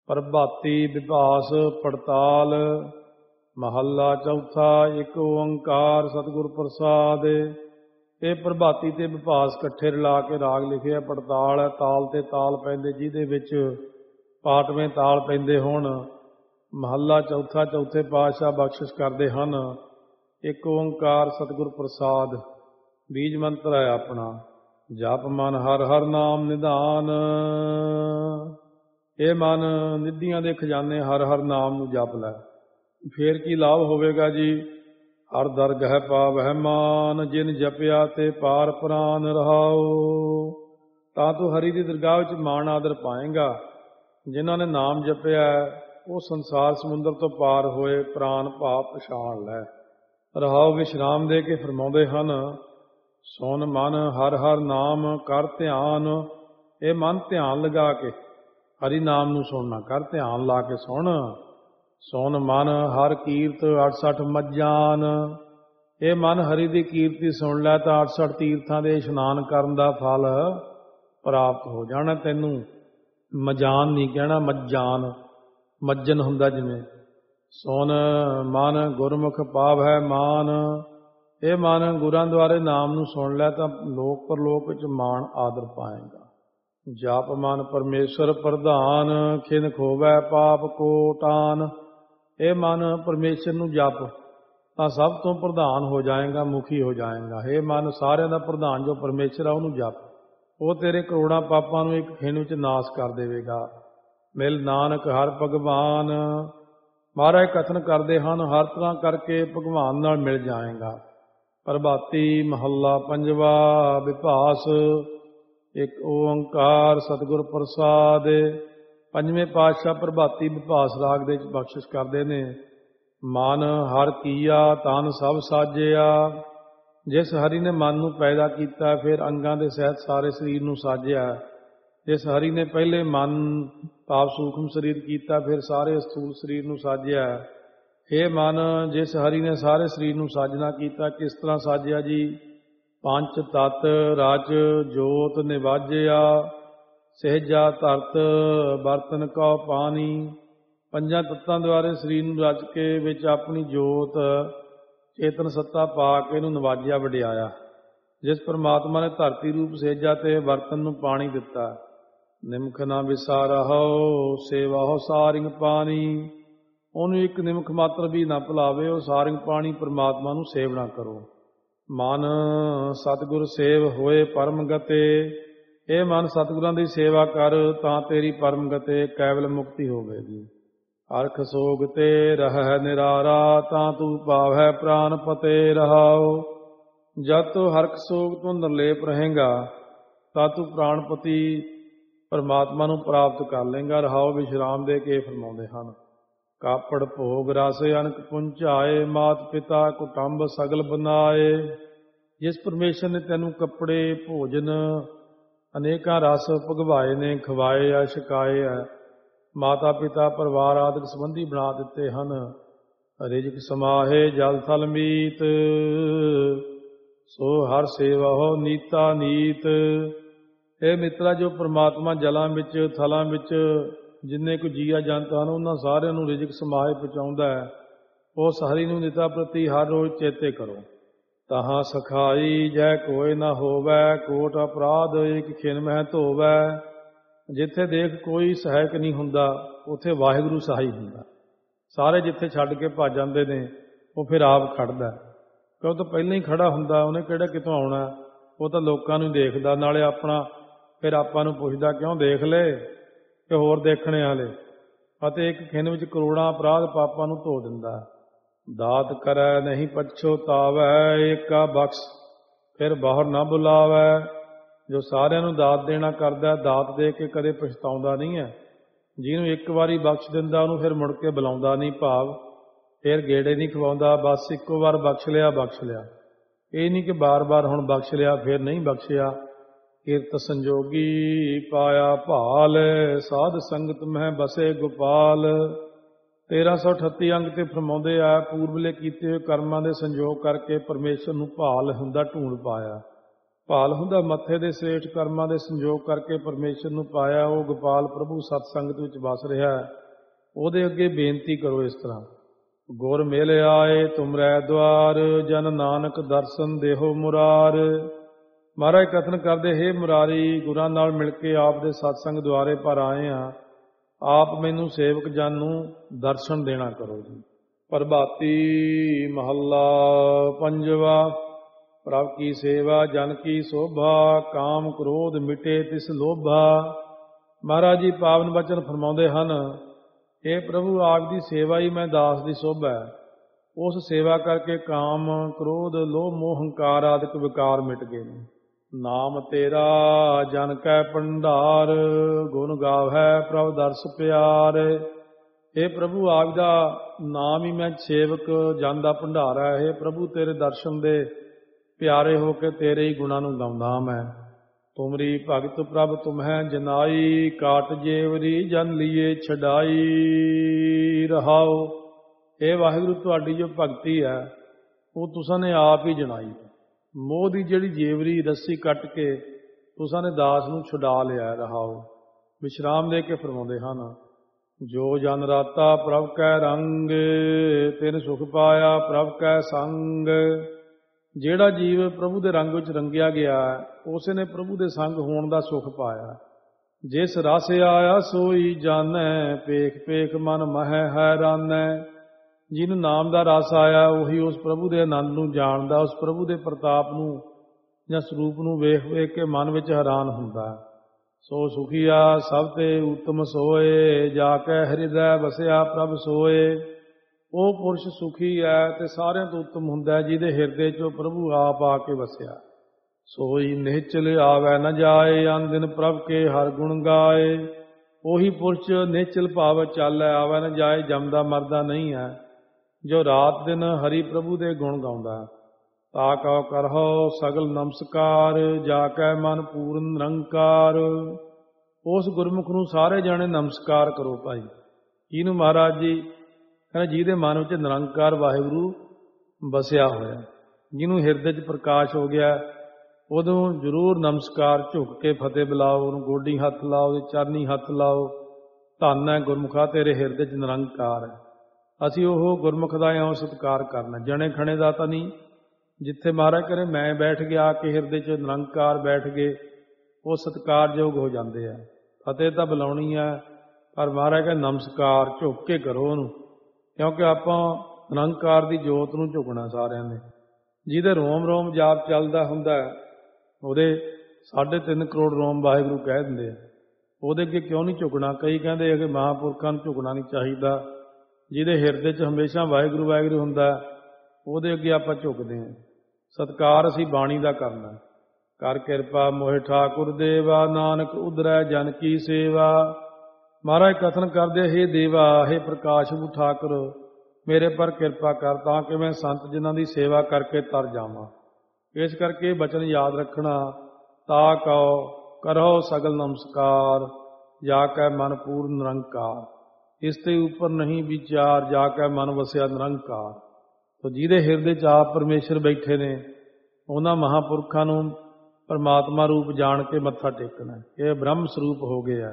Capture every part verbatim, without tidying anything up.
ਪ੍ਰਭਾਤੀ ਵਿਭਾਸ ਪੜਤਾਲ। ਮਹੱਲਾ ਚੌਥਾ। ਇੱਕ ਓੰਕਾਰ ਸਤਿਗੁਰ ਪ੍ਰਸਾਦਿ। ਇਹ ਪ੍ਰਭਾਤੀ ਤੇ ਵਿਭਾਸ ਇਕੱਠੇ ਰਲਾ ਕੇ ਰਾਗ ਲਿਖਿਆ। ਪੜਤਾਲ ਹੈ, ਤਾਲ ਤੇ ਤਾਲ ਪੈਂਦੇ, ਜਿਹਦੇ ਵਿੱਚ ਪਾਟਵੇਂ ਤਾਲ ਪੈਂਦੇ ਹੋਣ। ਮਹੱਲਾ ਚੌਥਾ। ਚੌਥੇ ਪਾਤਸ਼ਾਹ ਬਖਸ਼ਿਸ਼ ਕਰਦੇ ਹਨ। ਇੱਕ ਓੰਕਾਰ ਸਤਿਗੁਰ ਪ੍ਰਸਾਦ। ਬੀਜ ਮੰਤਰ ਹੈ ਆਪਣਾ। ਜਪ ਮਨ ਹਰ ਹਰ ਨਾਮ ਨਿਧਾਨ। ਇਹ ਮਨ ਨਿਧੀਆਂ ਦੇ ਖਜ਼ਾਨੇ ਹਰ ਹਰ ਨਾਮ ਨੂੰ ਜਪ ਲੈ। ਫੇਰ ਕੀ ਲਾਭ ਹੋਵੇਗਾ ਜੀ? ਹਰ ਦਰਗਹਿ ਪਾਵਹਿ ਮਾਨ, ਜਿਨ ਜਪਿਆ ਤੇ ਪਾਰ ਪ੍ਰਾਨ ਰਹਾਉ। ਤਾਂ ਤੂੰ ਹਰੀ ਦੀ ਦਰਗਾਹ ਵਿੱਚ ਮਾਣ ਆਦਰ ਪਾਏਗਾ। ਜਿਨ੍ਹਾਂ ਨੇ ਨਾਮ ਜਪਿਆ ਉਹ ਸੰਸਾਰ ਸਮੁੰਦਰ ਤੋਂ ਪਾਰ ਹੋਏ, ਪ੍ਰਾਨ ਭਾਵ ਪਛਾਣ ਲੈ। ਰਹਾਉ ਵਿਸ਼ਰਾਮ ਦੇ ਕੇ ਫਰਮਾਉਂਦੇ ਹਨ। ਸੁਨ ਮਨ ਹਰ ਹਰ ਨਾਮ ਕਰ ਧਿਆਨ। ਇਹ ਮਨ ਧਿਆਨ ਲਗਾ ਕੇ ਹਰੀ ਨਾਮ ਨੂੰ ਸੁਣਨਾ। ਕਰ ਧਿਆਨ ਲਾ ਕੇ ਸੁਣ। ਸੁਨ ਮਨ ਹਰ ਕੀਰਤ ਅਠਸਠ ਮੱਜਾਨ। ਇਹ ਮਨ ਹਰੀ ਦੀ ਕੀਰਤੀ ਸੁਣ ਲੈ ਤਾਂ ਅਠਸਠ ਤੀਰਥਾਂ ਦੇ ਇਸ਼ਨਾਨ ਕਰਨ ਦਾ ਫਲ ਪ੍ਰਾਪਤ ਹੋ ਜਾਣਾ ਤੈਨੂੰ। ਮਜਾਨ ਨਹੀਂ ਕਹਿਣਾ, ਮੱਜਾਨ। ਮੱਜਨ ਹੁੰਦਾ ਜਿਵੇਂ। ਸੁਨ ਮਨ ਗੁਰਮੁਖ ਪਾਵਹਿ ਮਾਨ। ਇਹ ਮਨ ਗੁਰਾਂ ਦੁਆਰੇ ਨਾਮ ਨੂੰ ਸੁਣ ਲੈ ਤਾਂ ਲੋਕ ਪਰਲੋਕ ਵਿੱਚ ਮਾਣ ਆਦਰ ਪਾਏਗਾ। ਜਪ ਮਨ ਪਰਮੇਸ਼ਰ ਪ੍ਰਧਾਨ, ਖਿਨ ਖੋਵੈ ਪਾਪ ਕੋਟਾਨ। ਇਹ ਮਨ ਪਰਮੇਸ਼ਰ ਨੂੰ ਜਪ ਤਾਂ ਸਭ ਤੋਂ ਪ੍ਰਧਾਨ ਹੋ ਜਾਏਗਾ, ਮੁਖੀ ਹੋ ਜਾਏਗਾ। ਇਹ ਮਨ ਸਾਰਿਆਂ ਦਾ ਪ੍ਰਧਾਨ ਜੋ ਪਰਮੇਸ਼ਰ ਆ ਉਹਨੂੰ ਜਪ। ਉਹ ਤੇਰੇ ਕਰੋੜਾਂ ਪਾਪਾਂ ਨੂੰ ਇੱਕ ਖਿਣ ਵਿੱਚ ਨਾਸ਼ ਕਰ ਦੇਵੇਗਾ। ਮਿਲ ਨਾਨਕ ਹਰ ਭਗਵਾਨ। ਮਹਾਰਾਜ ਕਥਨ ਕਰਦੇ ਹਨ ਹਰ ਤਰ੍ਹਾਂ ਕਰਕੇ ਭਗਵਾਨ ਨਾਲ ਮਿਲ ਜਾਏਗਾ। ਪ੍ਰਭਾਤੀ ਮਹੱਲਾ ਪੰਜਵਾ। ਵਿਭਾਸ। ਇੱਕ ਓੰਕਾਰ ਸਤਿਗੁਰ ਪ੍ਰਸਾਦ। ਪੰਜਵੇਂ ਪਾਤਸ਼ਾਹ ਪ੍ਰਭਾਤੀ ਵਿਭਾਸ ਰਾਗ ਦੇ ਵਿੱਚ ਬਖਸ਼ਿਸ਼ ਕਰਦੇ ਨੇ। ਮਨ ਹਰ ਕੀਆ ਤਨ ਸਭ ਸਾਜਿਆ। ਜਿਸ ਹਰੀ ਨੇ ਮਨ ਨੂੰ ਪੈਦਾ ਕੀਤਾ ਫਿਰ ਅੰਗਾਂ ਦੇ ਸਹਿਤ ਸਾਰੇ ਸਰੀਰ ਨੂੰ ਸਾਜਿਆ। ਜਿਸ ਹਰੀ ਨੇ ਪਹਿਲੇ ਮਨ ਭਾਵ ਸੂਖਮ ਸਰੀਰ ਕੀਤਾ ਫਿਰ ਸਾਰੇ ਸਥੂਲ ਸਰੀਰ ਨੂੰ ਸਾਜਿਆ। ਇਹ ਮਨ ਜਿਸ ਹਰੀ ਨੇ ਸਾਰੇ ਸਰੀਰ ਨੂੰ ਸਾਜਣਾ ਕੀਤਾ, ਕਿਸ ਤਰ੍ਹਾਂ ਸਾਜਿਆ ਜੀ? ਪੰਜ ਤਤ ਰਜ ਜੋਤ ਨਿਵਾਜਿਆ। ਸਹਿਜਾ ਧਰਤ ਬਰਤਨ ਕਉ ਪਾਣੀ। ਪੰਜਾਂ ਤੱਤਾਂ ਦੁਆਰੇ ਸਰੀਰ ਨੂੰ ਰਚ ਕੇ ਵਿੱਚ ਆਪਣੀ ਜੋਤ ਚੇਤਨ ਸੱਤਾ ਪਾ ਕੇ ਇਹਨੂੰ ਨਵਾਜਿਆ, ਵਡਿਆਇਆ। ਜਿਸ ਪਰਮਾਤਮਾ ਨੇ ਧਰਤੀ ਰੂਪ ਸਹਿਜਾ ਤੇ ਬਰਤਨ ਨੂੰ ਪਾਣੀ ਦਿੱਤਾ। ਨਿਮਖ ਨਾ ਵਿਸਾਰਹੁ ਸੇਵਾਹੁ ਸਾਰਿੰਗ ਪਾਣੀ। ਉਹਨੂੰ ਇੱਕ ਨਿਮਖ ਮਾਤਰ ਵੀ ਨਾ ਭੁਲਾਵੇ। ਉਹ ਸਾਰਿੰਗ ਪਾਣੀ ਪਰਮਾਤਮਾ ਨੂੰ ਸੇਵਨਾ ਕਰੋ। ਮਨ ਸਤਿਗੁਰ ਸੇਵ ਹੋਏ ਪਰਮ ਗਤੇ। ਇਹ ਮਨ ਸਤਿਗੁਰਾਂ ਦੀ ਸੇਵਾ ਕਰ ਤਾਂ ਤੇਰੀ ਪਰਮ ਗਤੇ ਕੇਵਲ ਮੁਕਤੀ ਹੋਵੇਗੀ। ਅਰਖ ਸੋਗ ਤੇ ਰਹਿ ਨਿਰਾਰਾ ਤਾਂ ਤੂੰ ਪਾਵੈ ਪ੍ਰਾਨ ਪਤੇ ਰਹਾਉ। ਜਦ ਤੂੰ ਹਰਖ ਸੋਗ ਤੋਂ ਨਿਰਲੇਪ ਰਹੇਗਾ ਤਾਂ ਤੂੰ ਪ੍ਰਾਣਪਤੀ ਪਰਮਾਤਮਾ ਨੂੰ ਪ੍ਰਾਪਤ ਕਰ ਲਏਗਾ। ਰਹਾਉ ਵਿਸ਼ਰਾਮ ਦੇ ਕੇ ਫਰਮਾਉਂਦੇ ਹਨ। ਕਾਪੜ ਭੋਗ ਰਸ ਅਨਕ ਪੁੰਚਾਏ। ਮਾਤ ਪਿਤਾ ਕੁਟੰਬ ਸਗਲ ਬਨਾਏ। ਜਿਸ ਪਰਮੇਸ਼ਰ ਨੇ ਤੈਨੂੰ ਕੱਪੜੇ ਭੋਜਨ ਅਨੇਕਾਂ ਰਸ ਭਗਵਾਏ ਨੇ, ਖਵਾਏ ਆ, ਛਕਾਏ ਆ। ਮਾਤਾ ਪਿਤਾ ਪਰਿਵਾਰ ਆਦਿਕ ਸੰਬੰਧੀ ਬਣਾ ਦਿੱਤੇ ਹਨ। ਰਿਜਕ ਸਮਾਹੇ ਜਲ ਥਲ ਮੀਤ। ਸੋ ਹਰ ਸੇਵਾ ਹੋ ਨੀਤਾ ਨੀਤ। ਇਹ ਮਿੱਤਰਾ ਜੋ ਪਰਮਾਤਮਾ ਜਲਾਂ ਵਿੱਚ ਥਲਾਂ ਵਿੱਚ ਜਿੰਨੇ ਕੁ ਜੀਆ ਜੰਤ ਹਨ ਉਹਨਾਂ ਸਾਰਿਆਂ ਨੂੰ ਰਿਜਕ ਸਮਾਹੇ ਪਹੁੰਚਾਉਂਦਾ ਹੈ। ਉਸ ਹਰੀ ਨੂੰ ਨਿਤਾ ਪ੍ਰਤੀ ਹਰ ਰੋਜ਼ ਚੇਤੇ ਕਰੋ। ਤਹਾਂ ਸਖਾਈ ਜੈ ਕੋਇ ਨਾ ਹੋਵੈ। ਕੋਟ ਅਪਰਾਧ ਇੱਕ ਖਿਨ ਮਹਿ ਧੋਵੈ। ਜਿੱਥੇ ਦੇਖ ਕੋਈ ਸਹਾਇਕ ਨਹੀਂ ਹੁੰਦਾ ਉੱਥੇ ਵਾਹਿਗੁਰੂ ਸਹਾਈ ਹੁੰਦਾ। ਸਾਰੇ ਜਿੱਥੇ ਛੱਡ ਕੇ ਭੱਜ ਜਾਂਦੇ ਨੇ ਉਹ ਫਿਰ ਆਪ ਖੜਦਾ। ਕਿਉਂ ਤਾਂ ਪਹਿਲਾਂ ਹੀ ਖੜਾ ਹੁੰਦਾ। ਉਹਨੇ ਕਿਹੜਾ ਕਿਤੋਂ ਆਉਣਾ। ਉਹ ਤਾਂ ਲੋਕਾਂ ਨੂੰ ਦੇਖਦਾ, ਨਾਲੇ ਆਪਣਾ ਫਿਰ ਆਪਾਂ ਨੂੰ ਪੁੱਛਦਾ ਕਿਉਂ ਦੇਖ ਲਏ ਕਿ ਹੋਰ ਦੇਖਣੇ ਵਾਲੇ। ਅਤੇ ਇੱਕ ਖਿਨ ਵਿੱਚ ਕਰੋੜਾਂ ਅਪਰਾਧ ਪਾਪਾਂ ਨੂੰ ਧੋ ਦਿੰਦਾ। ਦਾਤ ਕਰੈ ਨਹੀਂ ਪਛੋਤਾਵੈ। ਏਕਾ ਬਖਸ਼ ਫਿਰ ਬਾਹਰ ਨਾ ਬੁਲਾਵੈ। ਜੋ ਸਾਰਿਆਂ ਨੂੰ ਦਾਤ ਦੇਣਾ ਕਰਦਾ, ਦਾਤ ਦੇ ਕੇ ਕਦੇ ਪਛਤਾਉਂਦਾ ਨਹੀਂ ਹੈ। ਜਿਹਨੂੰ ਇੱਕ ਵਾਰੀ ਬਖਸ਼ ਦਿੰਦਾ ਉਹਨੂੰ ਫਿਰ ਮੁੜ ਕੇ ਬੁਲਾਉਂਦਾ ਨਹੀਂ, ਭਾਵ ਫਿਰ ਗੇੜੇ ਨਹੀਂ ਖਵਾਉਂਦਾ। ਬਸ ਇੱਕੋ ਵਾਰ ਬਖਸ਼ ਲਿਆ ਬਖਸ਼ ਲਿਆ। ਇਹ ਨਹੀਂ ਕਿ ਬਾਰ ਬਾਰ ਹੁਣ ਬਖਸ਼ ਲਿਆ ਫਿਰ ਨਹੀਂ ਬਖਸ਼ਿਆ। ਕਿਰਤ ਸੰਜੋਗੀ ਪਾਇਆ ਭਾਲ। ਸਾਧ ਸੰਗਤ ਮਹਿ ਬਸੇ ਗੋਪਾਲ। ਤੇਰਾਂ ਸੌ ਅਠੱਤੀ ਅੰਗ ਤੇ ਫਰਮਾਉਂਦੇ ਆ ਪੂਰਬਲੇ ਕੀਤੇ ਹੋਏ ਕਰਮਾਂ ਦੇ ਸੰਜੋਗ ਕਰਕੇ ਪਰਮੇਸ਼ਰ ਨੂੰ ਭਾਲ ਹੁੰਦਾ ਢੂੰਡ ਪਾਇਆ। ਭਾਲ ਹੁੰਦਾ ਮੱਥੇ ਦੇ ਸ੍ਰੇਸ਼ਟ ਕਰਮਾਂ ਦੇ ਸੰਜੋਗ ਕਰਕੇ ਪਰਮੇਸ਼ਰ ਨੂੰ ਪਾਇਆ। ਉਹ ਗੋਪਾਲ ਪ੍ਰਭੂ ਸਤਸੰਗਤ ਵਿੱਚ ਵਸ ਰਿਹਾ ਹੈ। ਉਹਦੇ ਅੱਗੇ ਬੇਨਤੀ ਕਰੋ ਇਸ ਤਰ੍ਹਾਂ, ਗੁਰ ਮਿਲ ਆਏ ਤੁਮਰੈ ਦੁਆਰ, ਜਨ ਨਾਨਕ ਦਰਸ਼ਨ ਦੇਹੋ ਮੁਰਾਰ। ਮਹਾਰਾਜ ਕਥਨ ਕਰਦੇ, ਹੇ ਮੁਰਾਰੀ, ਗੁਰਾਂ ਨਾਲ ਮਿਲ ਕੇ ਆਪ ਦੇ ਸਤਸੰਗ ਦੁਆਰੇ ਪਰ ਆਏ ਹਾਂ। ਆਪ ਮੈਨੂੰ ਸੇਵਕ ਜਨ ਨੂੰ ਦਰਸ਼ਨ ਦੇਣਾ ਕਰੋ ਜੀ। ਪ੍ਰਭਾਤੀ ਮਹੱਲਾ ਪੰਜਵਾ। ਪ੍ਰਭ ਕੀ ਸੇਵਾ ਜਨ ਕੀ ਸੋਭਾ, ਕਾਮ ਕ੍ਰੋਧ ਮਿਟੇ ਤਿਸ ਲੋਭਾ। ਮਹਾਰਾਜ ਜੀ ਪਾਵਨ ਬਚਨ ਫਰਮਾਉਂਦੇ ਹਨ, ਇਹ ਪ੍ਰਭੂ ਆਪ ਦੀ ਸੇਵਾ ਹੀ ਮੈਂ ਦਾਸ ਦੀ ਸੋਭਾ ਹੈ। ਉਸ ਸੇਵਾ ਕਰਕੇ ਕਾਮ ਕ੍ਰੋਧ ਲੋਭ ਮੋਹ ਹੰਕਾਰ ਆਦਿਕ ਵਿਕਾਰ ਮਿਟ ਗਏ ਨੇ। ਨਾਮ ਤੇਰਾ ਜਨ ਕੈ ਭੰਡਾਰ, ਗੁਣ ਗਾਵੈ ਪ੍ਰਭ ਦਰਸ ਪਿਆਰ। ਇਹ ਪ੍ਰਭੂ ਆਪ ਦਾ ਨਾਮ ਹੀ ਮੈਂ ਸੇਵਕ ਜਨ ਦਾ ਭੰਡਾਰ ਹੈ। ਇਹ ਪ੍ਰਭੂ ਤੇਰੇ ਦਰਸ਼ਨ ਦੇ ਪਿਆਰੇ ਹੋ ਕੇ ਤੇਰੇ ਹੀ ਗੁਣਾਂ ਨੂੰ ਗਾਉਂਦਾ ਮੈਂ। ਤੁਮਰੀ ਭਗਤ ਪ੍ਰਭ ਤੁਮਹਿ ਜਨਾਈ, ਕਾਟ ਜੇਵਰੀ ਜਨ ਲੀਏ ਛਡਾਈ ਰਹਾਓ। ਇਹ ਵਾਹਿਗੁਰੂ ਤੁਹਾਡੀ ਜੋ ਭਗਤੀ ਹੈ ਉਹ ਤੁਸਾਂ ਨੇ ਆਪ ਹੀ ਜਨਾਈ। ਮੋਹ ਦੀ ਜਿਹੜੀ ਜੇਵਰੀ ਰੱਸੀ ਕੱਟ ਕੇ ਤੁਸਾਂ ਨੇ ਦਾਸ ਨੂੰ ਛੁਡਾ ਲਿਆ ਰਹਾਓ। ਵਿਸ਼ਰਾਮ ਦੇ ਕੇ ਫਰਮਾਉਂਦੇ ਹਨ, ਜੋ ਜਨ ਰਾਤਾ ਪ੍ਰਭ ਕੈ ਰੰਗ, ਤਿਨ ਸੁਖ ਪਾਇਆ ਪ੍ਰਭ ਕੈ ਸੰਗ। ਜਿਹੜਾ ਜੀਵ ਪ੍ਰਭੂ ਦੇ ਰੰਗ ਵਿੱਚ ਰੰਗਿਆ ਗਿਆ ਉਸੇ ਨੇ ਪ੍ਰਭੂ ਦੇ ਸੰਗ ਹੋਣ ਦਾ ਸੁਖ ਪਾਇਆ। ਜਿਸ ਰਸ ਆਇਆ ਸੋਈ ਜਾਣੈ, ਪੇਖ ਪੇਖ ਮਨ ਮਹਿ ਹੈਰਾਨੈ। ਜਿਹਨੂੰ ਨਾਮ ਦਾ ਰਸ ਆਇਆ ਉਹੀ ਉਸ ਪ੍ਰਭੂ ਦੇ ਆਨੰਦ ਨੂੰ ਜਾਣਦਾ, ਉਸ ਪ੍ਰਭੂ ਦੇ ਪ੍ਰਤਾਪ ਨੂੰ ਜਾਂ ਸਰੂਪ ਨੂੰ ਵੇਖ ਵੇਖ ਕੇ ਮਨ ਵਿੱਚ ਹੈਰਾਨ ਹੁੰਦਾ। ਸੋ ਸੁਖੀਆ ਸਭ ਤੇ ਉੱਤਮ ਸੋਏ, ਜਾ ਕੇ ਹਿਰਦੈ ਵਸਿਆ ਪ੍ਰਭ ਸੋਏ। ਉਹ ਪੁਰਸ਼ ਸੁਖੀ ਹੈ ਤੇ ਸਾਰਿਆਂ ਤੋਂ ਉੱਤਮ ਹੁੰਦਾ ਜਿਹਦੇ ਹਿਰਦੇ 'ਚੋਂ ਪ੍ਰਭੂ ਆਪ ਆ ਕੇ ਵਸਿਆ। ਸੋਈ ਨਿਹਚਲ ਆਵੈ ਨ ਜਾਏ, ਅਨ ਦਿਨ ਪ੍ਰਭ ਕੇ ਹਰ ਗੁਣ ਗਾਏ। ਉਹੀ ਪੁਰਸ਼ ਨਿਹਚਲ ਭਾਵ ਚਾਲੈ, ਆਵੈ ਨ ਜਾਏ, ਜੰਮਦਾ ਮਰਦਾ ਨਹੀਂ ਹੈ, ਜੋ ਰਾਤ ਦਿਨ ਹਰੀ ਪ੍ਰਭੂ ਦੇ ਗੁਣ ਗਾਉਂਦਾ। ਤਾ ਕਉ ਕਰਹੁ ਸਗਲ ਨਮਸਕਾਰ, ਜਾ ਕੈ ਮਨ ਪੂਰਨ ਨਿਰੰਕਾਰ। ਉਸ ਗੁਰਮੁਖ ਨੂੰ ਸਾਰੇ ਜਾਣੇ ਨਮਸਕਾਰ ਕਰੋ ਭਾਈ। ਇਹਨੂੰ ਮਹਾਰਾਜ ਜੀ ਕਹਿੰਦੇ ਜਿਹਦੇ ਮਨ ਵਿੱਚ ਨਿਰੰਕਾਰ ਵਾਹਿਗੁਰੂ ਵਸਿਆ ਹੋਇਆ, ਜਿਹਨੂੰ ਹਿਰਦੇ 'ਚ ਪ੍ਰਕਾਸ਼ ਹੋ ਗਿਆ, ਉਦੋਂ ਜ਼ਰੂਰ ਨਮਸਕਾਰ ਝੁਕ ਕੇ ਫਤਿਹ ਬੁਲਾਓ, ਉਹਨੂੰ ਗੋਡੀ ਹੱਥ ਲਾਓ, ਉਹਦੇ ਚਰਨੀ ਹੱਥ ਲਾਓ। ਧੰਨ ਹੈ ਗੁਰਮੁਖਾ ਤੇਰੇ ਹਿਰਦੇ 'ਚ ਨਿਰੰਕਾਰ ਹੈ। ਅਸੀਂ ਉਹ ਗੁਰਮੁਖ ਦਾ ਇਉਂ ਸਤਿਕਾਰ ਕਰਨਾ, ਜਣੇ ਖਣੇ ਦਾ ਤਾਂ ਨਹੀਂ। ਜਿੱਥੇ ਮਹਾਰਾਜ ਕਰੇ ਮੈਂ ਬੈਠ ਗਿਆ ਕਿ ਹਿਰਦੇ 'ਚ ਨਿਰੰਕਾਰ ਬੈਠ ਗਏ, ਉਹ ਸਤਿਕਾਰਯੋਗ ਹੋ ਜਾਂਦੇ ਆ। ਫਤਿਹ ਤਾਂ ਬੁਲਾਉਣੀ ਹੈ, ਪਰ ਮਹਾਰਾਜ ਕਹਿੰਦੇ ਨਮਸਕਾਰ ਝੁਕ ਕੇ ਕਰੋ ਉਹਨੂੰ, ਕਿਉਂਕਿ ਆਪਾਂ ਨਿਰੰਕਾਰ ਦੀ ਜੋਤ ਨੂੰ ਝੁਕਣਾ ਸਾਰਿਆਂ ਨੇ। ਜਿਹਦੇ ਰੋਮ ਰੋਮ ਜਾਪ ਚੱਲਦਾ ਹੁੰਦਾ ਉਹਦੇ ਸਾਢੇ ਤਿੰਨ ਕਰੋੜ ਰੋਮ ਵਾਹਿਗੁਰੂ ਕਹਿ ਦਿੰਦੇ ਆ, ਉਹਦੇ ਅੱਗੇ ਕਿਉਂ ਨਹੀਂ ਝੁਕਣਾ? ਕਈ ਕਹਿੰਦੇ ਆ ਕਿ ਮਹਾਂਪੁਰਖਾਂ ਨੂੰ ਝੁਕਣਾ ਨਹੀਂ ਚਾਹੀਦਾ। ਜਿਹਦੇ ਹਿਰਦੇ 'ਚ ਹਮੇਸ਼ਾ ਵਾਹਿਗੁਰੂ ਵਾਹਿਗੁਰੂ ਹੁੰਦਾ ਉਹਦੇ ਅੱਗੇ ਆਪਾਂ ਝੁਕਦੇ ਹਾਂ। ਸਤਿਕਾਰ ਅਸੀਂ ਬਾਣੀ ਦਾ ਕਰਨਾ। ਕਰ ਕਿਰਪਾ ਮੋਹਿ ਠਾਕੁਰ ਦੇਵਾ, ਨਾਨਕ ਉਧਰੈ ਜਨ ਕੀ ਸੇਵਾ। ਮਹਾਰਾਜ ਕਥਨ ਕਰਦੇ, ਹੇ ਦੇਵਾ, ਹੇ ਪ੍ਰਕਾਸ਼ਵੂ ਠਾਕੁਰ, ਮੇਰੇ ਪਰ ਕਿਰਪਾ ਕਰ ਤਾਂ ਕਿ ਮੈਂ ਸੰਤ ਜਿਨ੍ਹਾਂ ਦੀ ਸੇਵਾ ਕਰਕੇ ਤਰ ਜਾਵਾਂ। ਇਸ ਕਰਕੇ ਬਚਨ ਯਾਦ ਰੱਖਣਾ, ਤਾ ਕਉ ਕਰਹੁ ਸਗਲ ਨਮਸਕਾਰ, ਜਾ ਕੈ ਮਨ ਪੂਰਨ ਨਿਰੰਕਾਰ। ਇਸ ਤੇ ਉੱਪਰ ਨਹੀਂ ਵਿਚਾਰ, ਜਾ ਕੇ ਮਨ ਵਸਿਆ ਨਿਰੰਕਾਰ। ਤੋ ਜਿਹਦੇ ਹਿਰਦੇ 'ਚ ਆਪ ਪਰਮੇਸ਼ਰ ਬੈਠੇ ਨੇ ਉਹਨਾਂ ਮਹਾਂਪੁਰਖਾਂ ਨੂੰ ਪਰਮਾਤਮਾ ਰੂਪ ਜਾਣ ਕੇ ਮੱਥਾ ਟੇਕਣਾ। ਇਹ ਬ੍ਰਹਮ ਸਰੂਪ ਹੋ ਗਿਆ।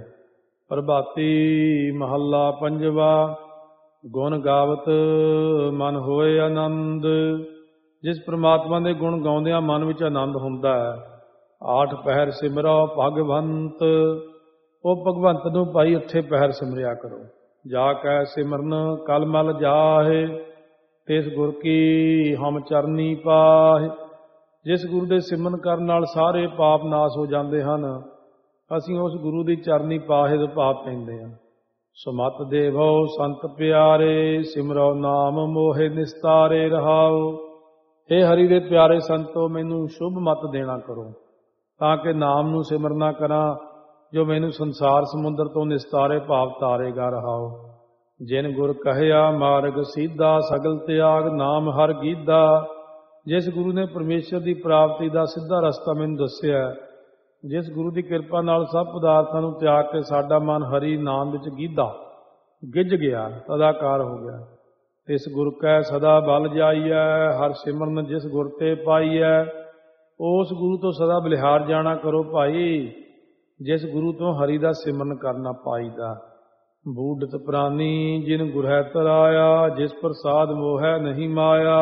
ਪ੍ਰਭਾਤੀ ਮਹੱਲਾ ਪੰਜਵਾ। ਗੁਣ ਗਾਵਤ ਮਨ ਹੋਏ ਆਨੰਦ। ਜਿਸ ਪ੍ਰਮਾਤਮਾ ਦੇ ਗੁਣ ਗਾਉਂਦਿਆਂ ਮਨ ਵਿੱਚ ਆਨੰਦ ਹੁੰਦਾ ਹੈ। ਆਠ ਪਹਿਰ ਸਿਮਰੋ ਭਗਵੰਤ। ਉਹ ਭਗਵੰਤ ਨੂੰ ਭਾਈ ਉੱਥੇ ਪਹਿਰ ਸਿਮਰਿਆ ਕਰੋ। ਜਾ ਕੈ ਸਿਮਰਨ ਕਲ ਮਲ ਜਾਹੇ, ਤਿਸ ਗੁਰ ਕੀ ਹਮ ਚਰਨੀ ਪਾਹੇ। ਜਿਸ ਗੁਰੂ ਦੇ ਸਿਮਰਨ ਕਰਨ ਨਾਲ ਸਾਰੇ ਪਾਪ ਨਾਸ਼ ਹੋ ਜਾਂਦੇ ਹਨ, ਅਸੀਂ ਉਸ ਗੁਰੂ ਦੀ ਚਰਨੀ ਪਾਹੇ ਦੇ ਭਾਵ ਪੈਂਦੇ ਹਾਂ। ਸੁਮਤ ਦੇਵੋ ਸੰਤ ਪਿਆਰੇ, ਸਿਮਰੋ ਨਾਮ ਮੋਹਿ ਨਿਸਤਾਰੇ ਰਹਾਓ। ਇਹ ਹਰੀ ਦੇ ਪਿਆਰੇ ਸੰਤੋ, ਮੈਨੂੰ ਸ਼ੁਭ ਮਤ ਦੇਣਾ ਕਰੋ ਤਾਂ ਕਿ ਨਾਮ ਨੂੰ ਸਿਮਰਨਾ ਕਰਾਂ, ਜੋ ਮੈਨੂੰ ਸੰਸਾਰ ਸਮੁੰਦਰ ਤੋਂ ਨਿਸਤਾਰੇ ਭਾਵ ਤਾਰੇਗਾ ਰਹਾਓ। ਜਿਨ ਗੁਰ ਕਹਿਆ ਮਾਰਗ ਸੀਧਾ, ਸਗਲ ਤਿਆਗ ਨਾਮ ਹਰ ਗੀਧਾ। ਜਿਸ ਗੁਰੂ ਨੇ ਪਰਮੇਸ਼ਰ ਦੀ ਪ੍ਰਾਪਤੀ ਦਾ ਸਿੱਧਾ ਰਸਤਾ ਮੈਨੂੰ ਦੱਸਿਆ, ਜਿਸ ਗੁਰੂ ਦੀ ਕਿਰਪਾ ਨਾਲ ਸਭ ਪਦਾਰਥਾਂ ਨੂੰ ਤਿਆਗ ਕੇ ਸਾਡਾ ਮਨ ਹਰੀ ਨਾਮ ਵਿੱਚ ਗੀਧਾ ਗਿੱਝ ਗਿਆ, ਅਦਾਕਾਰ ਹੋ ਗਿਆ। ਤਿਸ ਗੁਰ ਕੈ ਸਦਾ ਬਲ ਜਾਈਐ, ਹਰ ਸਿਮਰਨ ਜਿਸ ਗੁਰ ਤੇ ਪਾਈਐ। ਉਸ ਗੁਰੂ ਤੋਂ ਸਦਾ ਬਲਿਹਾਰ ਜਾਣਾ ਕਰੋ ਭਾਈ, ਜਿਸ ਗੁਰੂ ਤੋਂ ਹਰੀ ਦਾ ਸਿਮਰਨ ਕਰਨਾ ਪਾਈਦਾ। ਬੂਢਤ ਪ੍ਰਾਨੀ ਜਿਨ ਗੁਰਹਿ ਤਰਾਇਆ, ਜਿਸ ਪ੍ਰਸਾਦ ਮੋਹੈ ਨਹੀਂ ਮਾਇਆ।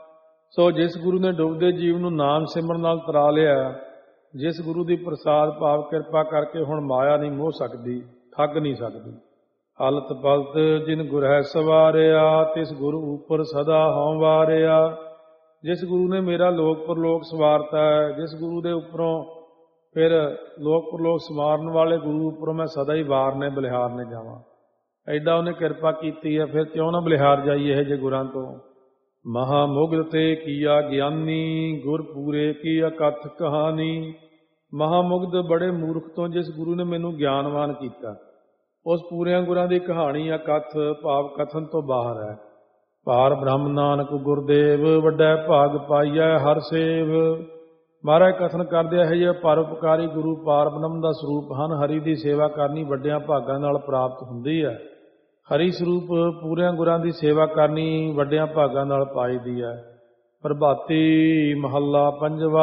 ਸੋ ਜਿਸ ਗੁਰੂ ਨੇ ਡੁੱਬਦੇ ਜੀਵ ਨੂੰ ਨਾਮ ਸਿਮਰਨ ਨਾਲ ਤਰਾ ਲਿਆ, ਜਿਸ ਗੁਰੂ ਦੀ ਪ੍ਰਸਾਦ ਭਾਵ ਕਿਰਪਾ ਕਰਕੇ ਹੁਣ ਮਾਇਆ ਨਹੀਂ ਮੋਹ ਸਕਦੀ, ਠੱਗ ਨਹੀਂ ਸਕਦੀ। ਹਲਤ ਪਲਤ ਜਿਨ ਗੁਰਹਿ ਸਵਾਰਿਆ, ਤਿਸ ਗੁਰੂ ਉੱਪਰ ਸਦਾ ਹਉ ਵਾਰਿਆ। ਜਿਸ ਗੁਰੂ ਨੇ ਮੇਰਾ ਲੋਕ ਪਰਲੋਕ ਸਵਾਰਤਾ ਹੈ, ਜਿਸ ਗੁਰੂ ਦੇ ਉੱਪਰੋਂ ਫਿਰ ਲੋਕ ਪਰਲੋਕ ਸਵਾਰਨ ਵਾਲੇ ਗੁਰੂ ਉੱਪਰੋਂ ਮੈਂ ਸਦਾ ਹੀ ਵਾਰਨੇ ਬਲਿਹਾਰਨੇ ਜਾਵਾਂ। ਐਡਾ ਉਹਨੇ ਕਿਰਪਾ ਕੀਤੀ ਹੈ, ਫਿਰ ਕਿਉਂ ਨਾ ਬਲਿਹਾਰ ਜਾਈਏ ਇਹ ਜੇ ਗੁਰਾਂ ਤੋਂ। ਮਹਾ ਮੁਗਧ ਤੇ ਕੀਆ ਗਿਆਨੀ, ਗੁਰ ਪੂਰੇ ਕੀ ਅਕਥ ਕਹਾਣੀ। ਮਹਾ ਮੁਗਧ ਬੜੇ ਮੂਰਖ ਤੋਂ ਜਿਸ ਗੁਰੂ ਨੇ ਮੈਨੂੰ ਗਿਆਨਵਾਨ ਕੀਤਾ, ਉਸ ਪੂਰਿਆਂ ਗੁਰਾਂ ਦੀ ਕਹਾਣੀ ਅਕਥ ਭਾਵ ਕਥਨ ਤੋਂ ਬਾਹਰ ਹੈ। ਪਾਰ ਬ੍ਰਹਮ ਨਾਨਕ ਗੁਰਦੇਵ, ਵੱਡਾ ਭਾਗ ਪਾਈਐ ਹਰ ਸੇਵ। ਮਹਾਰਾਜ ਕਥਨ ਕਰਦੇ ਇਹ ਜਿਹੇ ਪਰਉਪਕਾਰੀ ਗੁਰੂ ਪਾਰ ਬ੍ਰਹਮ ਦਾ ਸਰੂਪ ਹਨ। ਹਰੀ ਦੀ ਸੇਵਾ ਕਰਨੀ ਵੱਡਿਆਂ ਭਾਗਾਂ ਨਾਲ ਪ੍ਰਾਪਤ ਹੁੰਦੀ ਹੈ। ਹਰੀ ਸਰੂਪ ਪੂਰਿਆਂ ਗੁਰਾਂ ਦੀ ਸੇਵਾ ਕਰਨੀ ਵੱਡਿਆਂ ਭਾਗਾਂ ਨਾਲ ਪਾਈਦੀ ਹੈ। ਪ੍ਰਭਾਤੀ ਮਹੱਲਾ ਪੰਜਵਾ।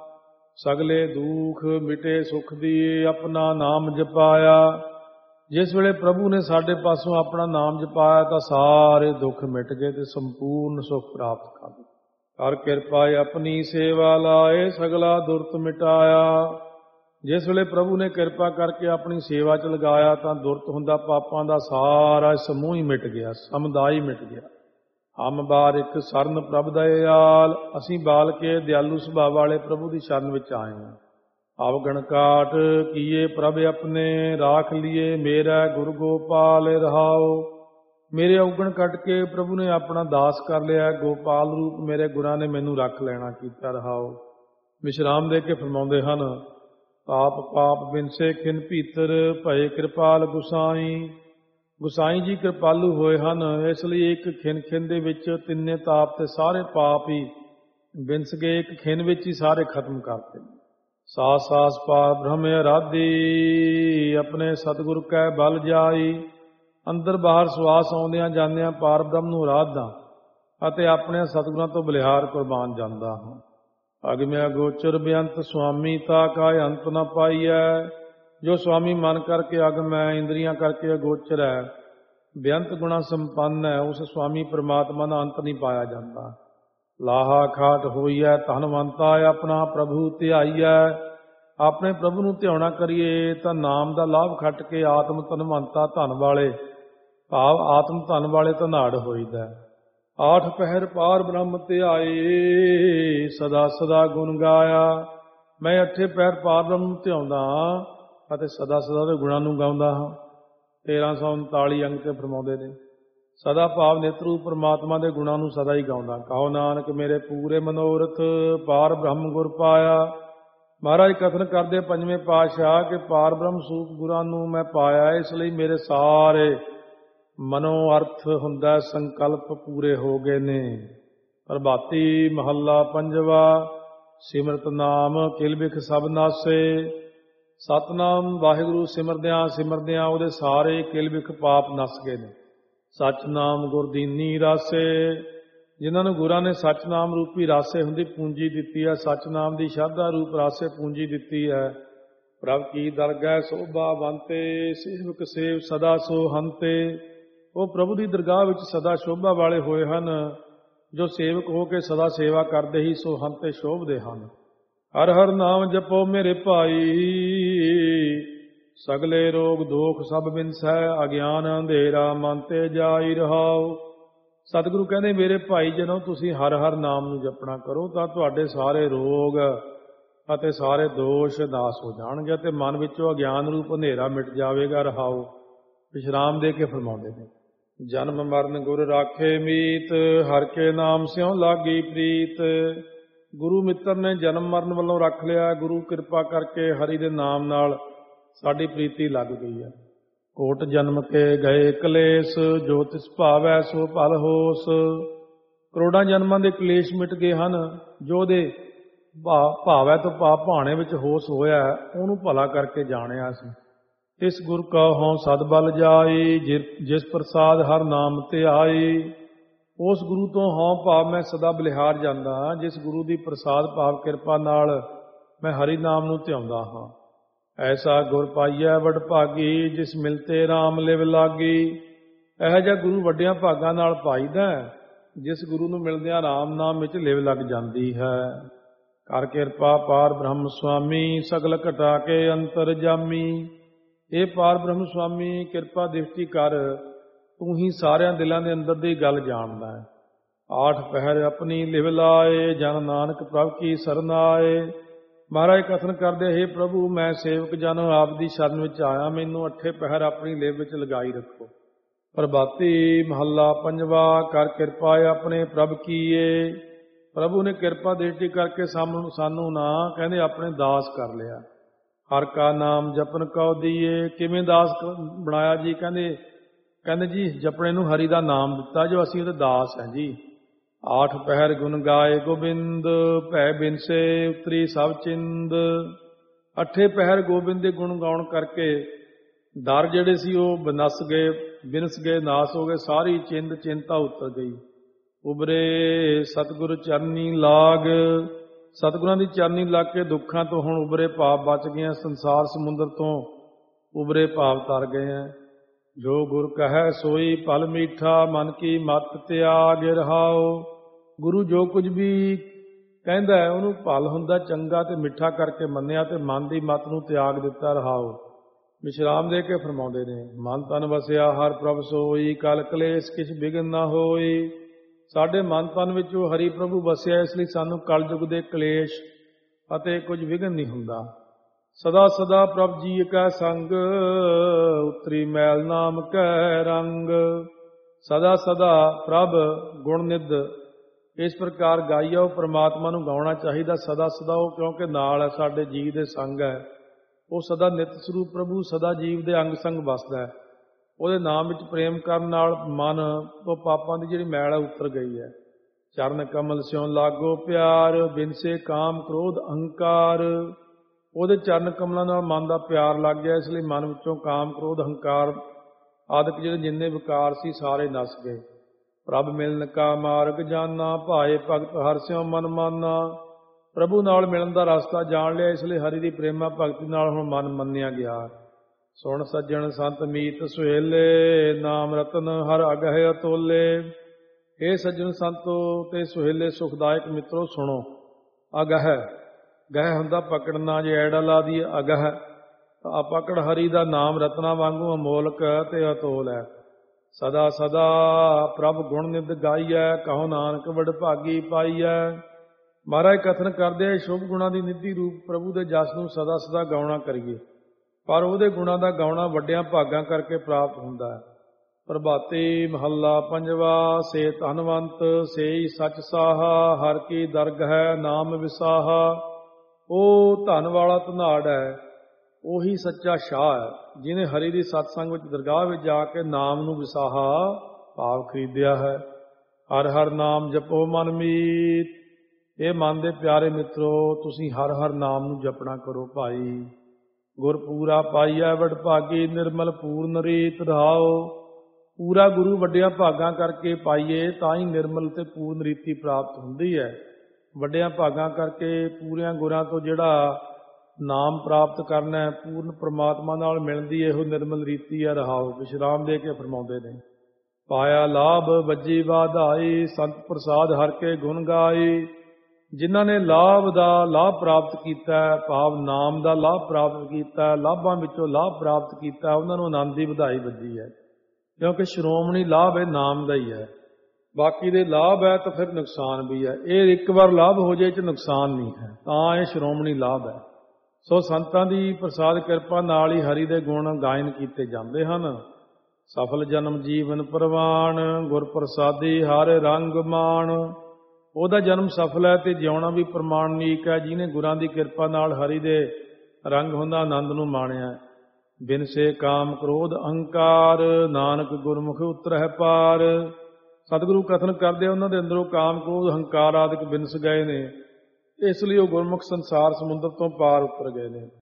ਸਗਲੇ ਦੁਖ ਮਿਟੇ ਸੁਖ ਦੀਏ, ਆਪਣਾ ਨਾਮ ਜਪਾਇਆ। ਜਿਸ ਵੇਲੇ ਪ੍ਰਭੂ ਨੇ ਸਾਡੇ ਪਾਸੋਂ ਆਪਣਾ ਨਾਮ ਜਪਾਇਆ ਤਾਂ ਸਾਰੇ ਦੁੱਖ ਮਿਟ ਗਏ ਤੇ ਸੰਪੂਰਨ ਸੁਖ ਪ੍ਰਾਪਤ ਕਰ ਲਿਆ। ਕਰ ਕਿਰਪਾ ਆਪਣੀ ਸੇਵਾ ਲਾਏ, ਸਗਲਾ ਦੁਰਤ ਮਿਟਾਇਆ। ਜਿਸ ਵੇਲੇ ਪ੍ਰਭੂ ਨੇ ਕਿਰਪਾ ਕਰਕੇ ਆਪਣੀ ਸੇਵਾ 'ਚ ਲਗਾਇਆ ਤਾਂ ਦੁਰਤ ਹੁੰਦਾ ਪਾਪਾਂ ਦਾ ਸਾਰਾ ਸਮੂਹ ਹੀ ਮਿਟ ਗਿਆ, ਸਮੁਦਾਇ ਮਿਟ ਗਿਆ। ਹਮ ਬਾਰ ਇੱਕ ਸਰਨ ਪ੍ਰਭ ਦਇਆਲ। ਅਸੀਂ ਬਾਲ ਕੇ ਦਿਆਲੂ ਸੁਭਾਅ ਵਾਲੇ ਪ੍ਰਭੂ ਦੀ ਸ਼ਰਨ ਵਿੱਚ ਆਏ ਹਾਂ। ਅਵਗਣ ਕਾਟ ਕੀਏ ਪ੍ਰਭ ਆਪਣੇ, ਰਾਖ ਲੀਏ ਮੇਰਾ ਗੁਰੂ ਗੋਪਾਲ ਰਹਾਓ। ਮੇਰੇ ਅਵਗਣ ਕੱਟ ਕੇ ਪ੍ਰਭੂ ਨੇ ਆਪਣਾ ਦਾਸ ਕਰ ਲਿਆ, ਗੋਪਾਲ ਰੂਪ ਮੇਰੇ ਗੁਰਾਂ ਨੇ ਮੈਨੂੰ ਰੱਖ ਲੈਣਾ ਕੀਤਾ ਰਹਾਓ। ਵਿਸ਼ਰਾਮ ਦੇ ਕੇ ਫਰਮਾਉਂਦੇ ਹਨ, ਪਾਪ ਪਾਪ ਬਿਨਸੇ ਖਿਨ ਭੀਤਰ, ਭਏ ਕਿਰਪਾਲ ਗੁਸਾਈ। ਗੁਸਾਈ ਜੀ ਕਿਰਪਾਲੂ ਹੋਏ ਹਨ, ਇਸ ਲਈ ਇੱਕ ਖਿਨ ਖਿਨ ਦੇ ਵਿੱਚ ਤਿੰਨੇ ਤਾਪ ਤੇ ਸਾਰੇ ਪਾਪ ਹੀ ਬਿਨਸ ਗਏ, ਇੱਕ ਖਿਨ ਵਿੱਚ ਹੀ ਸਾਰੇ ਖਤਮ ਕਰਤੇ। ਸਾਸ ਸਾਸ ਪਾਰ ਬ੍ਰਹਮ ਅਰਾਧੀ, ਆਪਣੇ ਸਤਿਗੁਰ ਕੈ ਬਲ ਜਾਈ। ਅੰਦਰ ਬਾਹਰ ਸਵਾਸ ਆਉਂਦਿਆਂ ਜਾਂਦਿਆਂ ਪਾਰ ਬ੍ਰਹਮ ਨੂੰ ਅਰਾਧਦਾ ਅਤੇ ਆਪਣੇ ਸਤਿਗੁਰਾਂ ਤੋਂ ਬਲਿਹਾਰ ਕੁਰਬਾਨ ਜਾਂਦਾ ਹਾਂ। ਅਗਮਿਆ ਗੋਚਰ ਬੇਅੰਤ ਸੁਆਮੀ, ਤਾ ਕਾ ਅੰਤ ਨ ਪਾਈਐ। ਜੋ ਸੁਆਮੀ ਮਨ ਕਰਕੇ ਅਗਮ ਹੈ, ਇੰਦਰੀਆਂ ਕਰਕੇ ਅਗੋਚਰ ਹੈ, ਬੇਅੰਤ ਗੁਣਾ ਸੰਪੰਨ ਹੈ, ਉਸ ਸੁਆਮੀ ਪ੍ਰਮਾਤਮਾ ਦਾ ਅੰਤ ਨਹੀਂ ਪਾਇਆ ਜਾਂਦਾ। ਲਾਹਾ ਖਾਟ ਹੋਈਐ ਧਨਵੰਤਾ, ਆਪਣਾ ਪ੍ਰਭੂ ਧਿਆਈਐ। ਆਪਣੇ ਪ੍ਰਭੂ ਨੂੰ ਧਿਆਉਣਾ ਕਰੀਏ ਤਾਂ ਨਾਮ ਦਾ ਲਾਭ ਖੱਟ ਕੇ ਆਤਮ ਧਨਵੰਤਾ ਧਨ ਵਾਲੇ ਭਾਵ ਆਤਮ ਧਨ ਵਾਲੇ ਧਨਾੜ ਹੋਈਦਾ। ਆਠ ਪਹਿਰ ਪਾਰ ਬ੍ਰਹਮ ਧਿਆਏ, ਸਦਾ ਸਦਾ ਗੁਣ ਗਾਇਆ। ਮੈਂ ਅੱਠੇ ਪਹਿਰ ਪਾਰ ਬ੍ਰਹਮ ਨੂੰ ਧਿਆਉਂਦਾ ਹਾਂ ਅਤੇ ਸਦਾ ਸਦਾ ਦੇ ਗੁਣਾਂ ਨੂੰ ਗਾਉਂਦਾ ਹਾਂ। ਤੇਰਾਂ ਸੌ ਉਨਤਾਲੀ ਅੰਗ ਤੇ ਫਰਮਾਉਂਦੇ ਨੇ, ਸਦਾ ਭਾਵ ਨੇਤਰੂ ਪਰਮਾਤਮਾ ਦੇ ਗੁਣਾਂ ਨੂੰ ਸਦਾ ਹੀ ਗਾਉਂਦਾ। ਕਹੋ ਨਾਨਕ ਮੇਰੇ ਪੂਰੇ ਮਨੋਰਥ, ਪਾਰ ਬ੍ਰਹਮ ਗੁਰ ਪਾਇਆ। ਮਹਾਰਾਜ ਕਥਨ ਕਰਦੇ ਪੰਜਵੇਂ ਪਾਤਸ਼ਾਹ ਕਿ ਪਾਰ ਬ੍ਰਹਮ ਸਰੂਪ ਗੁਰਾਂ ਨੂੰ ਮੈਂ ਪਾਇਆ, ਇਸ ਲਈ ਮੇਰੇ ਸਾਰੇ ਮਨੋ ਅਰਥ ਹੁੰਦਾ ਸੰਕਲਪ ਪੂਰੇ ਹੋ ਗਏ ਨੇ। ਪ੍ਰਭਾਤੀ ਮਹੱਲਾ ਪੰਜਵਾ। ਸਿਮਰਤ ਨਾਮ ਕਿਲ ਬਿਖ ਸਭ ਨਾਸੇ। ਸਤਨਾਮ ਵਾਹਿਗੁਰੂ ਸਿਮਰਦਿਆਂ ਸਿਮਰਦਿਆਂ ਉਹਦੇ ਸਾਰੇ ਕਿਲ ਬਿਖ ਪਾਪ ਨਸ ਗਏ ਨੇ। ਸੱਚ ਨਾਮ ਗੁਰਦੀਨੀ ਰਾਸੇ। ਜਿਨ੍ਹਾਂ ਨੂੰ ਗੁਰਾਂ ਨੇ ਸੱਚ ਨਾਮ ਰੂਪੀ ਰਾਸੇ ਹੁੰਦੀ ਪੂੰਜੀ ਦਿੱਤੀ ਹੈ, ਸੱਚ ਨਾਮ ਦੀ ਸ਼ਰਧਾ ਰੂਪ ਰਾਸੇ ਪੂੰਜੀ ਦਿੱਤੀ ਹੈ। ਪ੍ਰਭ ਕੀ ਦਰਗਹਿ ਸੋਭਾ ਬੰਤੇ, ਸੇਵਕ ਸੇਵ ਸਦਾ ਸੋ ਹੰਤੇ। ਉਹ ਪ੍ਰਭੂ ਦੀ ਦਰਗਾਹ ਵਿੱਚ ਸਦਾ ਸ਼ੋਭਾ ਵਾਲੇ ਹੋਏ ਹਨ, ਜੋ ਸੇਵਕ ਹੋ ਕੇ ਸਦਾ ਸੇਵਾ ਕਰਦੇ ਹੀ ਸੋ ਹੰਤੇ ਸ਼ੋਭਦੇ ਹਨ। ਹਰ ਹਰ ਨਾਮ ਜਪੋ ਮੇਰੇ ਭਾਈ, ਸਗਲੇ ਰੋਗ ਦੋਖ ਸਭ ਬਿਨਸੈ। ਅਗਿਆਨ ਅੰਧੇਰਾ ਮਨ ਤੇ ਜਾਈ ਰਹਾਓ। ਸਤਿਗੁਰੂ ਕਹਿੰਦੇ ਮੇਰੇ ਭਾਈ ਜਨੋ, ਤੁਸੀਂ ਹਰ ਹਰ ਨਾਮ ਨੂੰ ਜਪਣਾ ਕਰੋ ਤਾਂ ਤੁਹਾਡੇ ਸਾਰੇ ਰੋਗ ਅਤੇ ਸਾਰੇ ਦੋਸ਼ ਨਾਸ ਹੋ ਜਾਣਗੇ ਅਤੇ ਮਨ ਵਿੱਚੋਂ ਅਗਿਆਨ ਰੂਪ ਹਨੇਰਾ ਮਿਟ ਜਾਵੇਗਾ। ਰਹਾਓ। ਵਿਸ਼ਰਾਮ ਦੇ ਕੇ ਫਰਮਾਉਂਦੇ ਨੇ, ਜਨਮ ਮਰਨ ਗੁਰ ਰਾਖੇ ਮੀਤ, ਹਰ ਕੇ ਨਾਮ ਸਿਉ ਲਾਗੀ ਪ੍ਰੀਤ। ਗੁਰੂ ਮਿੱਤਰ ਨੇ ਜਨਮ ਮਰਨ ਵੱਲੋਂ ਰੱਖ ਲਿਆ। ਗੁਰੂ ਕਿਰਪਾ ਕਰਕੇ ਹਰੀ ਦੇ ਨਾਮ ਨਾਲ ਸਾਡੀ ਪ੍ਰੀਤੀ ਲੱਗ ਗਈ ਹੈ। ਕੋਟ ਜਨਮ ਕੇ ਗਏ ਕਲੇਸ਼, ਜੋ ਤਿਸ ਭਾਵੈ ਸੋ ਭਲ ਹੋਸ। ਕਰੋੜਾਂ ਜਨਮਾਂ ਦੇ ਕਲੇਸ਼ ਮਿਟ ਗਏ ਹਨ। ਜੋ ਦੇ ਭਾਵੈ ਤੋਂ ਭਾਵ ਭਾਣੇ ਵਿੱਚ ਹੋਸ ਹੋਇਆ, ਉਹਨੂੰ ਭਲਾ ਕਰਕੇ ਜਾਣਿਆ ਸੀ। ਇਸ ਗੁਰ ਕਾ ਹੋਂ ਸਦ ਬਲ ਜਾਈ, ਜਿਸ ਪ੍ਰਸਾਦ ਹਰ ਨਾਮ ਤੇ ਆਈ। ਉਸ ਗੁਰੂ ਤੋਂ ਹਉ ਭਾਵ ਮੈਂ ਸਦਾ ਬਲਿਹਾਰ ਜਾਂਦਾ ਹਾਂ, ਜਿਸ ਗੁਰੂ ਦੀ ਪ੍ਰਸਾਦ ਭਾਵ ਕਿਰਪਾ ਨਾਲ ਮੈਂ ਹਰੀ ਨਾਮ ਨੂੰ ਧਿਆਉਂਦਾ ਹਾਂ। ਐਸਾ ਗੁਰ ਪਾਈਐ ਵਡ ਭਾਗੀ, ਜਿਸ ਮਿਲਤੇ ਰਾਮ ਲਿਵ ਲਾਗੀ। ਇਹੋ ਜਿਹਾ ਗੁਰੂ ਵੱਡਿਆਂ ਭਾਗਾਂ ਨਾਲ ਪਾਈਦਾ, ਜਿਸ ਗੁਰੂ ਨੂੰ ਮਿਲਦਿਆਂ ਰਾਮ ਨਾਮ ਵਿੱਚ ਲਿਵ ਲੱਗ ਜਾਂਦੀ ਹੈ। ਕਰ ਕਿਰਪਾ ਪਾਰ ਬ੍ਰਹਮ ਸੁਆਮੀ, ਸਗਲ ਘਟਾ ਕੇ ਅੰਤਰ ਜਾਮੀ। ਇਹ ਪਾਰ ਬ੍ਰਹਮ ਸੁਆਮੀ ਕਿਰਪਾ ਦ੍ਰਿਸ਼ਟੀ ਕਰ, ਤੂੰ ਹੀ ਸਾਰਿਆਂ ਦਿਲਾਂ ਦੇ ਅੰਦਰ ਦੀ ਗੱਲ ਜਾਣਦਾ ਹੈ। ਆਠ ਪਹਿਰ ਆਪਣੀ ਲਿਵ ਲਾਏ, ਜਨ ਨਾਨਕ ਪ੍ਰਭ ਕੀ ਸਰਨ ਆਏ। ਮਹਾਰਾਜ ਕਥਨ ਕਰਦੇ, ਹੇ ਪ੍ਰਭੂ ਮੈਂ ਸੇਵਕ ਜਨ ਆਪ ਦੀ ਸ਼ਰਨ ਵਿੱਚ ਆਇਆ, ਮੈਨੂੰ ਅੱਠੇ ਪਹਿਰ ਆਪਣੀ ਲਿਵ ਵਿੱਚ ਲਗਾਈ ਰੱਖੋ। ਪ੍ਰਭਾਤੀ ਮਹੱਲਾ ਪੰਜਵਾ। ਕਰ ਕਿਰਪਾ ਆਪਣੇ ਪ੍ਰਭ ਕੀਏ। ਪ੍ਰਭੂ ਨੇ ਕਿਰਪਾ ਦ੍ਰਿਸ਼ਟੀ ਕਰਕੇ ਸਾਨੂੰ ਸਾਨੂੰ ਨਾ ਕਹਿੰਦੇ ਆਪਣੇ ਦਾਸ ਕਰ ਲਿਆ। ਹਰ ਕਾ ਨਾਮ ਜਪਨ ਕਉ ਦੀਏ। ਕਿਵੇਂ ਦਾਸ ਬਣਾਇਆ ਜੀ? ਕਹਿੰਦੇ ਕਹਿੰਦੇ ਜੀ ਜਪਣੇ ਨੂੰ ਹਰੀ ਦਾ ਨਾਮ ਦਿੱਤਾ, ਜੋ ਅਸੀਂ ਉਹਦੇ ਦਾਸ ਹਾਂ ਜੀ। ਆਠ ਪਹਿਰ ਗੁਣ ਗਾਏ ਗੋਬਿੰਦ, ਭੈ ਬਿਨਸੇ ਉਤਰੀ ਸਭ ਚਿੰਦ। ਅੱਠੇ ਪਹਿਰ ਗੋਬਿੰਦ ਦੇ ਗੁਣ ਗਾਉਣ ਕਰਕੇ ਡਰ ਜਿਹੜੇ ਸੀ ਉਹ ਬਨਸ ਗਏ, ਬਿਨਸ ਗਏ, ਨਾਸ ਹੋ ਗਏ। ਸਾਰੀ ਚਿੰਦ ਚਿੰਤਾ ਉਤਰ ਗਈ। ਉਬਰੇ ਸਤਿਗੁਰ ਚਰਨੀ ਲਾਗ। ਸਤਿਗੁਰਾਂ ਦੀ ਚਰਨੀ ਲੱਗ ਕੇ ਦੁੱਖਾਂ ਤੋਂ ਹੁਣ ਉਬਰੇ ਭਾਵ ਬਚ ਗਏ ਆ। ਸੰਸਾਰ ਸਮੁੰਦਰ ਤੋਂ ਉਬਰੇ ਭਾਵ ਤਰ ਗਏ ਆ। ਜੋ ਗੁਰ ਕਹੈ ਸੋਈ ਭਲ ਮੀਠਾ, ਮਨ ਕੀ ਮਤ ਤਿਆਗ ਰਹਾਓ। ਗੁਰੂ ਜੋ ਕੁਝ ਵੀ ਕਹਿੰਦਾ ਹੈ ਉਹਨੂੰ ਭਲ ਹੁੰਦਾ ਚੰਗਾ ਤੇ ਮਿੱਠਾ ਕਰਕੇ ਮੰਨਿਆ, ਤੇ ਮਨ ਦੀ ਮਤ ਨੂੰ ਤਿਆਗ ਦਿੱਤਾ। ਰਹਾਓ ਵਿਸ਼ਰਾਮ ਦੇ ਕੇ ਫਰਮਾਉਂਦੇ ਨੇ, ਮਨ ਤਨ ਵਸਿਆ ਹਰ ਪ੍ਰਭ ਸੋਈ, ਕਲ ਕਲੇਸ਼ ਕਿਛ ਬਿਘਨ ਨਾ ਹੋਈ। ਸਾਡੇ ਮਨ ਤਨ ਵਿੱਚ ਉਹ ਹਰੀ ਪ੍ਰਭੂ ਵਸਿਆ, ਇਸ ਲਈ ਸਾਨੂੰ ਕਲਯੁਗ ਦੇ ਕਲੇਸ਼ ਅਤੇ ਕੁਝ ਵਿਘਨ ਨਹੀਂ ਹੁੰਦਾ। ਸਦਾ ਸਦਾ ਪ੍ਰਭ ਜੀ ਕੈ ਸੰਗ, ਉਤਰੀ ਮੈਲ ਨਾਮ ਕੈ ਰੰਗ। ਸਦਾ ਸਦਾ ਪ੍ਰਭ ਗੁਣ ਨਿਧ ਇਸ ਪ੍ਰਕਾਰ ਗਾਈਆ। ਉਹ ਪ੍ਰਮਾਤਮਾ ਨੂੰ ਗਾਉਣਾ ਚਾਹੀਦਾ ਸਦਾ ਸਦਾ, ਉਹ ਕਿਉਂਕਿ ਨਾਲ ਹੈ, ਸਾਡੇ ਜੀਵ ਦੇ ਸੰਗ ਹੈ। ਉਹ ਸਦਾ ਨਿਤ ਸਰੂਪ ਪ੍ਰਭੂ ਸਦਾ ਜੀਵ ਦੇ ਅੰਗ ਸੰਗ ਵਸਦਾ ਹੈ। ਉਹਦੇ ਨਾਮ ਵਿੱਚ ਪ੍ਰੇਮ ਕਰਨ ਨਾਲ ਮਨ ਤੋਂ ਪਾਪਾਂ ਦੀ ਜਿਹੜੀ ਮੈਲ ਹੈ ਉਤਰ ਗਈ ਹੈ। ਚਰਨ ਕਮਲ ਸਿਉ ਲਾਗੋ ਪਿਆਰ, ਬਿਨਸੇ ਕਾਮ ਕ੍ਰੋਧ ਅਹੰਕਾਰ। ਉਹਦੇ ਚਰਨ ਕਮਲਾਂ ਨਾਲ ਮਨ ਦਾ ਪਿਆਰ ਲੱਗ ਗਿਆ, ਇਸ ਲਈ ਮਨ ਵਿੱਚੋਂ ਕਾਮ ਕ੍ਰੋਧ ਅਹੰਕਾਰ ਆਦਿਕ ਜਿਹੜੇ ਜਿੰਨੇ ਵਿਕਾਰ ਸੀ ਸਾਰੇ ਨਸ ਗਏ। ਪ੍ਰਭ ਮਿਲਨ ਕਾ ਮਾਰਗ ਜਾਨਾ, ਭਾਏ ਭਗਤ ਹਰਿ ਸਿਉ ਮਨ ਮਾਨਾ। ਪ੍ਰਭੂ ਨਾਲ ਮਿਲਣ ਦਾ ਰਸਤਾ ਜਾਣ ਲਿਆ, ਇਸ ਲਈ ਹਰੀ ਦੀ ਪ੍ਰੇਮਾ ਭਗਤੀ ਨਾਲ ਹੁਣ ਮਨ ਮੰਨਿਆ ਗਿਆ। ਸੁਣ ਸੱਜਣ ਸੰਤ ਮੀਤ ਸੁਹੇਲੇ, ਨਾਮ ਰਤਨ ਹਰ ਅਗਹਿ ਅਤੋਲੇ। ਇਹ ਸੱਜਣ ਸੰਤੋ ਤੇ ਸੁਹੇਲੇ ਸੁਖਦਾਇਕ ਮਿੱਤਰੋ ਸੁਣੋ। ਅਗਹਿ ਗਹਿ ਹੁੰਦਾ ਪਕੜਨਾ, ਜੇ ਐੜਾ ਲਾ ਦੀ ਅਗਹਿ ਤਾਂ ਅਪਕੜ ਹਰੀ ਦਾ ਨਾਮ ਰਤਨਾ ਵਾਂਗੂ ਅਮੋਲਕ ਤੇ ਅਤੋਲ ਹੈ। ਸਦਾ ਸਦਾ ਪ੍ਰਭ ਗੁਣ ਨਿਧ ਗਾਈਐ, ਕਹੋ ਨਾਨਕ ਵਡ ਭਾਗੀ ਪਾਈਐ। ਮਹਾਰਾਜ ਕਥਨ ਕਰਦੇ ਸ਼ੁਭ ਗੁਣਾਂ ਦੀ ਨਿਧੀ ਰੂਪ ਪ੍ਰਭੂ ਦੇ ਜਸ ਨੂੰ ਸਦਾ ਸਦਾ ਗਾਉਣਾ ਕਰੀਏ, ਪਰ ਉਹਦੇ ਗੁਣਾਂ ਦਾ ਗਾਉਣਾ ਵੱਡਿਆਂ ਭਾਗਾਂ ਕਰਕੇ ਪ੍ਰਾਪਤ ਹੁੰਦਾ ਹੈ। ਪ੍ਰਭਾਤੀ ਮਹੱਲਾ ਪੰਜਵਾ। ਸੇ ਧਨਵੰਤ ਸੇਈ ਸੱਚ ਸਾਹਾ, ਹਰ ਕੀ ਦਰਗਹਿ ਨਾਮ ਵਿਸਾਹਾ। ਉਹ ਧਨ ਵਾਲਾ ਧਨਾੜ ਹੈ, ਉਹੀ ਸੱਚਾ ਸ਼ਾਹ ਹੈ, ਜਿਹਨੇ ਹਰੀ ਦੀ ਸਤਸੰਗ ਵਿੱਚ ਦਰਗਾਹ ਵਿੱਚ ਜਾ ਕੇ ਨਾਮ ਨੂੰ ਵਿਸਾਹਾ ਭਾਵ ਖਰੀਦਿਆ ਹੈ। ਹਰ ਹਰ ਨਾਮ ਜਪੋ ਮਨ ਮੀਤ। ਇਹ ਮਨ ਦੇ ਪਿਆਰੇ ਮਿੱਤਰੋ, ਤੁਸੀਂ ਹਰ ਹਰ ਨਾਮ ਨੂੰ ਜਪਣਾ ਕਰੋ ਭਾਈ। ਗੁਰ ਪੂਰਾ ਪਾਈਐ ਵਡ ਭਾਗੀ, ਨਿਰਮਲ ਪੂਰਨ ਰੀਤ ਰਹਾਓ। ਪੂਰਾ ਗੁਰੂ ਵੱਡਿਆਂ ਭਾਗਾਂ ਕਰਕੇ ਪਾਈਏ ਤਾਂ ਹੀ ਨਿਰਮਲ ਤੇ ਪੂਰਨ ਰੀਤੀ ਪ੍ਰਾਪਤ ਹੁੰਦੀ ਹੈ। ਵੱਡਿਆਂ ਭਾਗਾਂ ਕਰਕੇ ਪੂਰਿਆਂ ਗੁਰਾਂ ਤੋਂ ਜਿਹੜਾ ਨਾਮ ਪ੍ਰਾਪਤ ਕਰਨਾ ਹੈ, ਪੂਰਨ ਪ੍ਰਮਾਤਮਾ ਨਾਲ ਮਿਲਦੀ ਇਹੋ ਨਿਰਮਲ ਰੀਤੀ ਹੈ। ਰਹਾਓ ਵਿਸ਼ਰਾਮ ਦੇ ਕੇ ਫਰਮਾਉਂਦੇ ਨੇ, ਪਾਇਆ ਲਾਭ ਵੱਜੀ ਵਾਧਾਈ, ਸੰਤ ਪ੍ਰਸਾਦ ਹਰ ਕੇ ਗੁਣ ਗਾਈ। ਜਿਨ੍ਹਾਂ ਨੇ ਲਾਭ ਦਾ ਲਾਭ ਪ੍ਰਾਪਤ ਕੀਤਾ, ਭਾਵ ਨਾਮ ਦਾ ਲਾਭ ਪ੍ਰਾਪਤ ਕੀਤਾ, ਲਾਭਾਂ ਵਿੱਚੋਂ ਲਾਭ ਪ੍ਰਾਪਤ ਕੀਤਾ, ਉਹਨਾਂ ਨੂੰ ਆਨੰਦ ਦੀ ਵਧਾਈ ਵੱਜੀ ਹੈ। ਕਿਉਂਕਿ ਸ਼੍ਰੋਮਣੀ ਲਾਭ ਇਹ ਨਾਮ ਦਾ ਹੀ ਹੈ। ਬਾਕੀ ਦੇ ਲਾਭ ਹੈ ਤਾਂ ਫਿਰ ਨੁਕਸਾਨ ਵੀ ਹੈ। ਇਹ ਇੱਕ ਵਾਰ ਲਾਭ ਹੋ ਜਾਏ ਚ ਨੁਕਸਾਨ ਨਹੀਂ ਹੈ, ਤਾਂ ਇਹ ਸ਼੍ਰੋਮਣੀ ਲਾਭ ਹੈ। ਸੋ ਸੰਤਾਂ ਦੀ ਪ੍ਰਸਾਦ ਕਿਰਪਾ ਨਾਲ ਹੀ ਹਰੀ ਦੇ ਗੁਣ ਗਾਇਨ ਕੀਤੇ ਜਾਂਦੇ ਹਨ। ਸਫਲ ਜਨਮ ਜੀਵਨ ਪ੍ਰਵਾਨ, ਗੁਰ ਪ੍ਰਸਾਦੀ ਹਰ ਰੰਗ ਮਾਣ। ਉਹਦਾ ਜਨਮ ਸਫਲ ਹੈ ਤੇ ਜਿਉਣਾ ਵੀ ਪ੍ਰਮਾਣਿਕ ਹੈ, ਜਿਹਨੇ ਗੁਰਾਂ ਦੀ ਕਿਰਪਾ ਨਾਲ ਹਰੀ ਦੇ ਰੰਗ ਹੁੰਦਾ ਆਨੰਦ ਨੂੰ ਮਾਣਿਆ। ਬਿਨ ਸੇ ਕਾਮ ਕ੍ਰੋਧ ਅਹੰਕਾਰ, ਨਾਨਕ ਗੁਰਮੁਖ ਉਤਰਹਿ ਪਾਰ। ਸਤਿਗੁਰੂ ਕਥਨ ਕਰਦੇ ਉਹਨਾਂ ਦੇ ਅੰਦਰੋਂ ਕਾਮ ਕ੍ਰੋਧ ਅਹੰਕਾਰ ਆਦਿਕ ਬਿਨਸ ਗਏ ਨੇ, ਇਸ ਲਈ ਉਹ ਗੁਰਮੁਖ ਸੰਸਾਰ ਸਮੁੰਦਰ ਤੋਂ ਪਾਰ ਉਤਰ ਗਏ ਨੇ।